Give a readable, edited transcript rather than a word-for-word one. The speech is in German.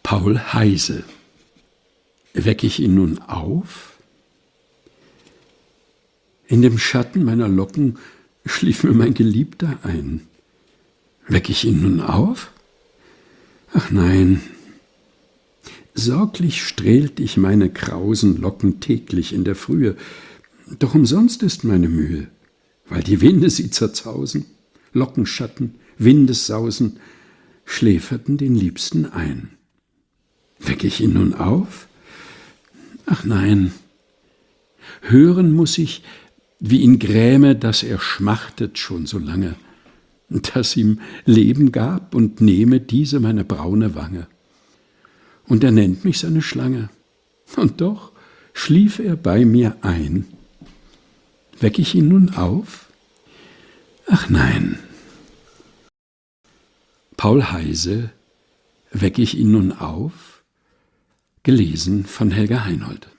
Paul Heyse. Weck ich ihn nun auf? In dem Schatten meiner Locken schlief mir mein Geliebter ein. Weck ich ihn nun auf? Ach nein. Sorglich strählt ich meine krausen Locken täglich in der Frühe, doch umsonst ist meine Mühe, weil die Winde sie zerzausen, Lockenschatten, Windessausen, schläferten den Liebsten ein. Weck ich ihn nun auf? Ach nein. Hören muß ich, wie ihn gräme, dass er schmachtet schon so lange, dass ihm Leben gab und nehme diese meine braune Wange. Und er nennt mich seine Schlange, und doch schlief er bei mir ein. Weck ich ihn nun auf? Ach nein. Paul Heyse, Weck ich ihn nun auf? Gelesen von Helga Heinold.